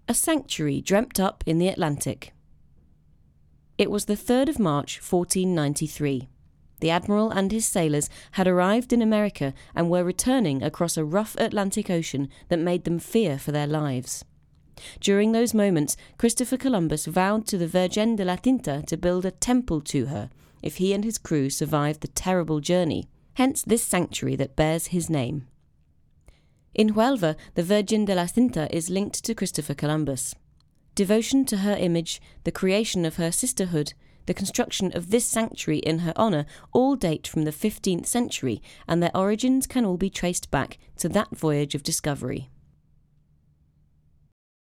A sanctuary dreamt up in the Atlantic. It was the 3rd of March, 1493. The Admiral and his sailors had arrived in America and were returning across a rough Atlantic Ocean that made them fear for their lives. During those moments, Christopher Columbus vowed to the Virgen de la Tinta to build a temple to her if he and his crew survived the terrible journey, hence this sanctuary that bears his name. In Huelva, the Virgen de la Tinta is linked to Christopher Columbus. Devotion to her image, the creation of her sisterhood, the construction of this sanctuary in her honour all date from the 15th century, and their origins can all be traced back to that voyage of discovery.